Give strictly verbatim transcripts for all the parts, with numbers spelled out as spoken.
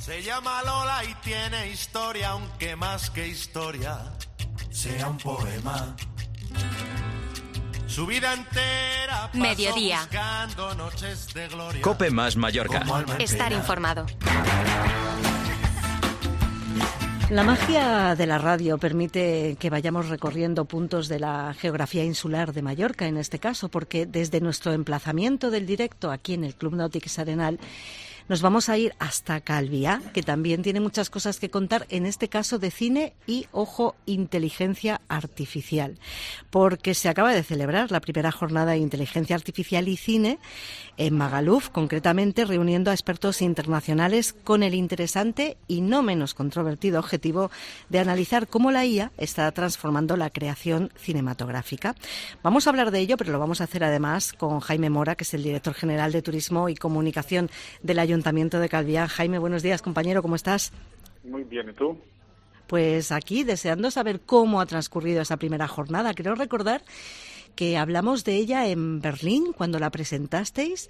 Se llama Lola y tiene historia, aunque más que historia sea un poema. Su vida entera pasó Mediodía. buscando noches de gloria. Cope más Mallorca. Estar informado. La magia de la radio permite que vayamos recorriendo puntos de la geografía insular de Mallorca, en este caso, porque desde nuestro emplazamiento del directo aquí en el Club Nàutic Arenal nos vamos a ir hasta Calviá, que también tiene muchas cosas que contar, en este caso de cine y, ojo, inteligencia artificial, porque se acaba de celebrar la primera jornada de inteligencia artificial y cine en Magaluf, concretamente reuniendo a expertos internacionales con el interesante y no menos controvertido objetivo de analizar cómo la I A está transformando la creación cinematográfica. Vamos a hablar de ello, pero lo vamos a hacer además con Jaime Mora, que es el director general de Turismo y Comunicación del Ayuntamiento de Calviá. Jaime, buenos días, compañero, ¿cómo estás? Muy bien, ¿y tú? Pues aquí, deseando saber cómo ha transcurrido esa primera jornada. Creo recordar que hablamos de ella en Berlín cuando la presentasteis,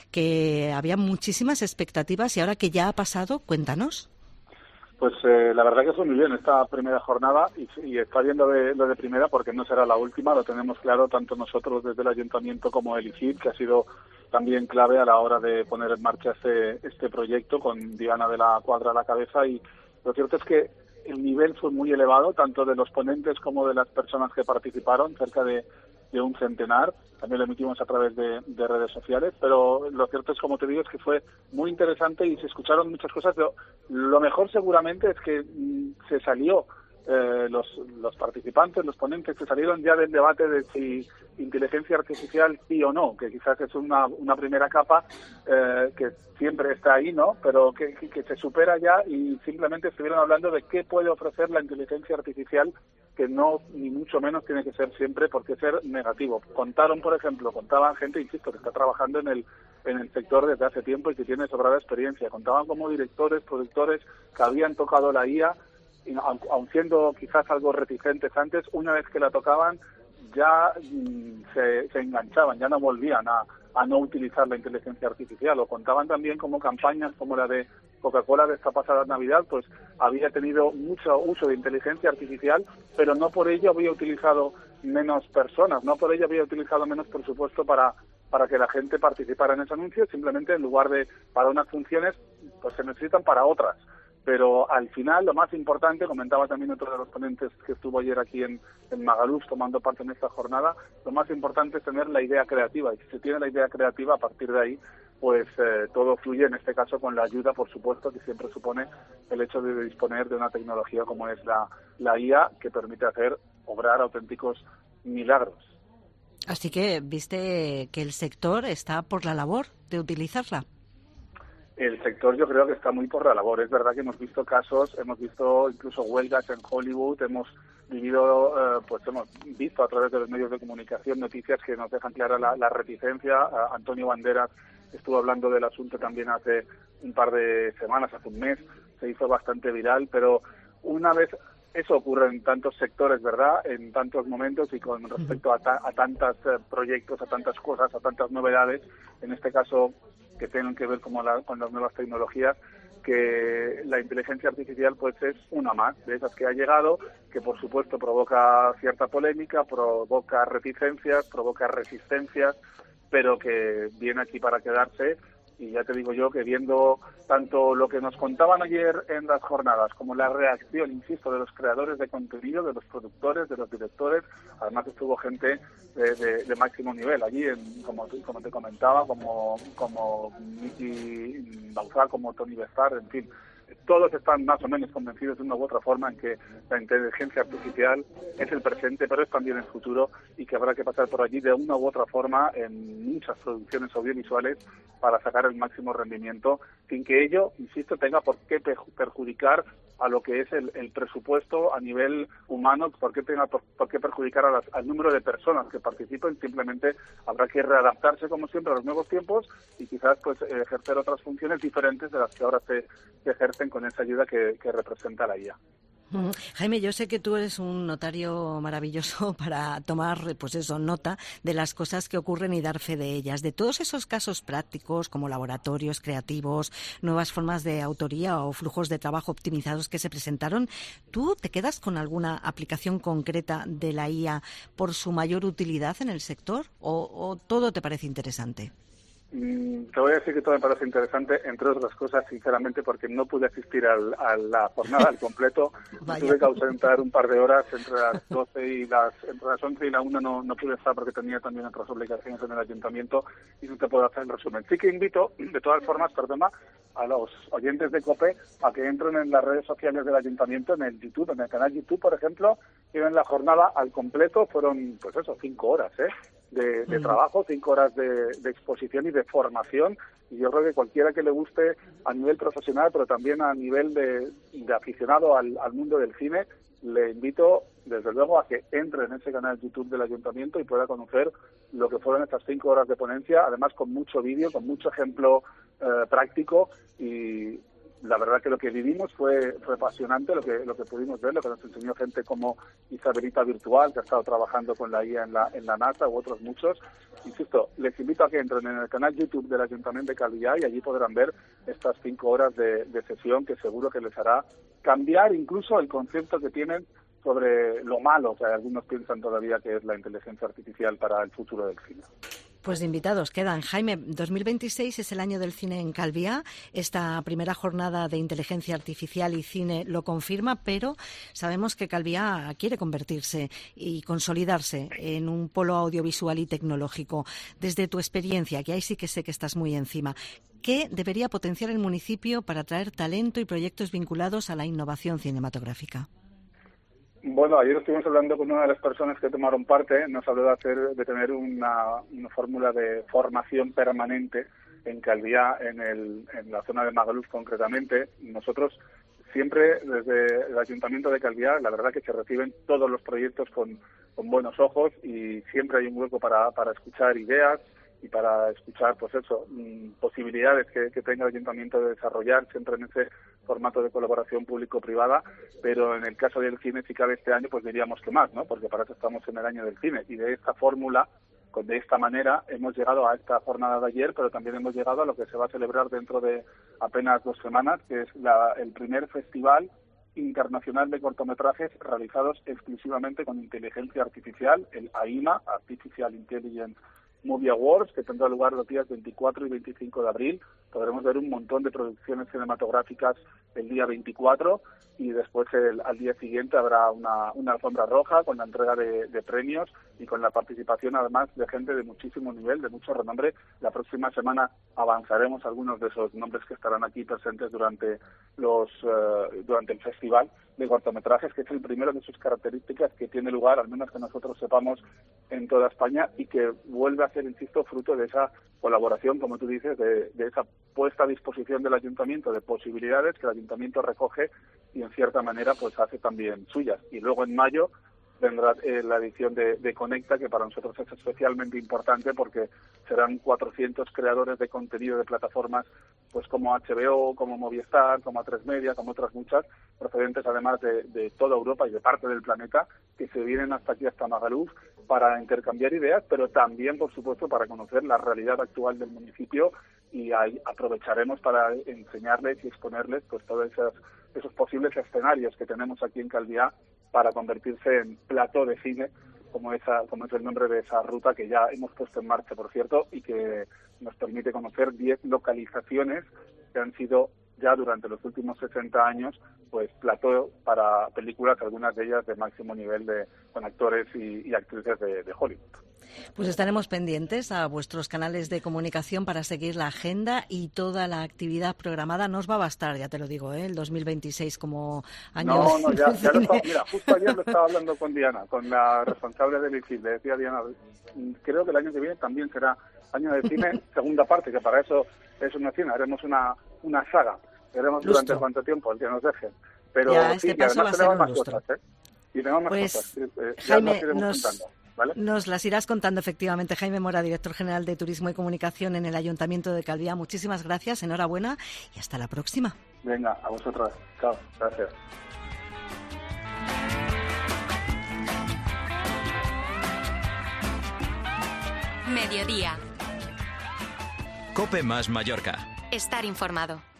que había muchísimas expectativas y ahora que ya ha pasado, cuéntanos. Pues eh, la verdad que fue muy bien esta primera jornada y, y está viendo de, lo de primera porque no será la última, lo tenemos claro tanto nosotros desde el Ayuntamiento como el I C I D, que ha sido también clave a la hora de poner en marcha este, este proyecto con Diana de la Cuadra a la cabeza, y lo cierto es que el nivel fue muy elevado, tanto de los ponentes como de las personas que participaron, cerca de, de un centenar. También lo emitimos a través de, de redes sociales, pero lo cierto es, como te digo, es que fue muy interesante y se escucharon muchas cosas. Lo, lo mejor seguramente es que mmm, se salió, eh, los, los participantes, los ponentes, se salieron ya del debate de si inteligencia artificial sí o no, que quizás es una, una primera capa eh, que siempre está ahí, ¿no? Pero que, que, que se supera ya y simplemente estuvieron hablando de qué puede ofrecer la inteligencia artificial, que no, ni mucho menos tiene que ser siempre porque ser negativo. Contaron, por ejemplo, contaban gente, insisto, que está trabajando en el en el sector desde hace tiempo y que tiene sobrada experiencia. Contaban como directores, productores que habían tocado la I A, y aun, aun siendo quizás algo reticentes antes, una vez que la tocaban ya mmm, se, se enganchaban, ya no volvían a, a no utilizar la inteligencia artificial. O contaban también como campañas como la de Coca-Cola de esta pasada Navidad, pues había tenido mucho uso de inteligencia artificial, pero no por ello había utilizado menos personas, no por ello había utilizado menos presupuesto para para que la gente participara en ese anuncio. Simplemente en lugar de para unas funciones, pues se necesitan para otras. Pero al final lo más importante, comentaba también otro de los ponentes que estuvo ayer aquí en, en Magaluf tomando parte en esta jornada, lo más importante es tener la idea creativa, y si se tiene la idea creativa, a partir de ahí pues eh, todo fluye, en este caso con la ayuda, por supuesto, que siempre supone el hecho de disponer de una tecnología como es la, la I A, que permite hacer, obrar auténticos milagros. Así que viste que el sector está por la labor de utilizarla. El sector yo creo que está muy por la labor. Es verdad que hemos visto casos, hemos visto incluso huelgas en Hollywood, hemos vivido, eh, pues hemos visto a través de los medios de comunicación noticias que nos dejan clara la, la reticencia. Uh, Antonio Banderas estuvo hablando del asunto también hace un par de semanas, hace un mes, se hizo bastante viral, pero una vez eso ocurre en tantos sectores, ¿verdad?, en tantos momentos y con respecto a, ta- a tantos eh, proyectos, a tantas cosas, a tantas novedades, en este caso que tienen que ver como la, con las nuevas tecnologías, que la inteligencia artificial pues es una más de esas que ha llegado, que por supuesto provoca cierta polémica, provoca reticencias, provoca resistencias, pero que viene aquí para quedarse. Y ya te digo yo que viendo tanto lo que nos contaban ayer en las jornadas como la reacción, insisto, de los creadores de contenido, de los productores, de los directores, además estuvo gente de, de, de máximo nivel allí, en, como, como te comentaba, como, como Miki Bauzá, como Tony Bestar, en fin. Todos están más o menos convencidos de una u otra forma en que la inteligencia artificial es el presente, pero es también el futuro, y que habrá que pasar por allí de una u otra forma en muchas producciones audiovisuales para sacar el máximo rendimiento, sin que ello, insisto, tenga por qué perjudicar a lo que es el, el presupuesto a nivel humano, por qué tenga por, por qué perjudicar a las, al número de personas que participen. Simplemente habrá que readaptarse, como siempre, a los nuevos tiempos y quizás pues ejercer otras funciones diferentes de las que ahora se, se ejercen con esa ayuda que, que representa la I A. Jaime, yo sé que tú eres un notario maravilloso para tomar, pues eso, nota de las cosas que ocurren y dar fe de ellas. De todos esos casos prácticos, como laboratorios creativos, nuevas formas de autoría o flujos de trabajo optimizados que se presentaron, ¿tú te quedas con alguna aplicación concreta de la I A por su mayor utilidad en el sector o, o todo te parece interesante? Te voy a decir que todo me parece interesante, entre otras cosas, sinceramente, porque no pude asistir al, a la jornada al completo. Me tuve que ausentar un par de horas entre las doce y las entre las once y la una. No, no pude estar porque tenía también otras obligaciones en el ayuntamiento y no te puedo hacer el resumen. Sí que invito, de todas formas, perdona, a los oyentes de COPE a que entren en las redes sociales del ayuntamiento, en el YouTube, en el canal YouTube, por ejemplo, y ven la jornada al completo. Fueron, pues eso, cinco horas, ¿eh? De, de trabajo, cinco horas de, de exposición y de formación, y yo creo que cualquiera que le guste a nivel profesional, pero también a nivel de, de aficionado al, al mundo del cine, le invito desde luego a que entre en ese canal YouTube del Ayuntamiento y pueda conocer lo que fueron estas cinco horas de ponencia, además con mucho vídeo, con mucho ejemplo eh, práctico, y la verdad que lo que vivimos fue, fue apasionante, lo que lo que pudimos ver, lo que nos enseñó gente como Isabelita Virtual, que ha estado trabajando con la I A en la, en la NASA, u otros muchos. Insisto, les invito a que entren en el canal YouTube del Ayuntamiento de Calviá y allí podrán ver estas cinco horas de, de sesión que seguro que les hará cambiar incluso el concepto que tienen sobre lo malo que algunos piensan todavía que es la inteligencia artificial para el futuro del cine. Pues invitados quedan. Jaime, dos mil veintiséis es el año del cine en Calviá. Esta primera jornada de inteligencia artificial y cine lo confirma, pero sabemos que Calviá quiere convertirse y consolidarse en un polo audiovisual y tecnológico. Desde tu experiencia, que ahí sí que sé que estás muy encima, ¿qué debería potenciar el municipio para atraer talento y proyectos vinculados a la innovación cinematográfica? Bueno, ayer estuvimos hablando con una de las personas que tomaron parte, nos habló de hacer, de tener una, una fórmula de formación permanente en Calviá, en, el, en la zona de Magaluf concretamente. Nosotros siempre desde el Ayuntamiento de Calviá, la verdad que se reciben todos los proyectos con, con buenos ojos y siempre hay un hueco para, para escuchar ideas y para escuchar, pues eso, posibilidades que, que tenga el Ayuntamiento de desarrollar, siempre en ese formato de colaboración público-privada, pero en el caso del cine, si cabe este año, pues diríamos que más, ¿no? Porque para eso estamos en el año del cine, y de esta fórmula, de esta manera, hemos llegado a esta jornada de ayer, pero también hemos llegado a lo que se va a celebrar dentro de apenas dos semanas, que es la, el primer festival internacional de cortometrajes realizados exclusivamente con inteligencia artificial, el AIMA, Artificial Intelligence Movie Awards, que tendrá lugar los días veinticuatro y veinticinco de abril. Podremos ver un montón de producciones cinematográficas el día veinticuatro y después el, al día siguiente habrá una, una alfombra roja con la entrega de, de premios y con la participación además de gente de muchísimo nivel, de mucho renombre. La próxima semana avanzaremos algunos de esos nombres que estarán aquí presentes durante los uh, durante el festival de cortometrajes, que es el primero de sus características que tiene lugar, al menos que nosotros sepamos, en toda España, y que vuelve a ser, insisto, fruto de esa colaboración, como tú dices, de, de esa puesta a disposición del Ayuntamiento de posibilidades que el Ayuntamiento recoge y en cierta manera pues hace también suyas. Y luego en mayo vendrá eh, la edición de, de Conecta, que para nosotros es especialmente importante porque serán cuatrocientos creadores de contenido de plataformas pues como H B O, como Movistar, como A tres Media, como otras muchas, procedentes además de, de toda Europa y de parte del planeta, que se vienen hasta aquí, hasta Magaluf, para intercambiar ideas, pero también, por supuesto, para conocer la realidad actual del municipio, y ahí aprovecharemos para enseñarles y exponerles pues todos esos, esos posibles escenarios que tenemos aquí en Calviá para convertirse en plató de cine, como esa, como es el nombre de esa ruta que ya hemos puesto en marcha, por cierto, y que nos permite conocer diez localizaciones que han sido ya durante los últimos sesenta años, pues plató para películas, algunas de ellas de máximo nivel de con actores y, y actrices de, de Hollywood. Pues estaremos pendientes a vuestros canales de comunicación para seguir la agenda y toda la actividad programada. No os va a bastar, ya te lo digo, ¿eh? El dos mil veintiséis como año. No, no, ya, ya lo estaba, mira, justo ayer lo estaba hablando con Diana, con la responsable del I C I. Le decía a Diana, creo que el año que viene también será año de cine, segunda parte, que para eso es una cine, haremos una, una saga, veremos durante cuánto tiempo, el que nos dejen. Pero ya, sí, este que paso además va a ser tenemos un más lustro. cosas, ¿eh? Y tenemos más pues, cosas. Eh, Jaime, ya nos, nos, contando, ¿vale? nos las irás contando efectivamente. Jaime Mora, director general de Turismo y Comunicación en el Ayuntamiento de Calviá. Muchísimas gracias, enhorabuena y hasta la próxima. Venga, a vosotras. Chao, gracias. Mediodía. COPE más Mallorca. Estar informado.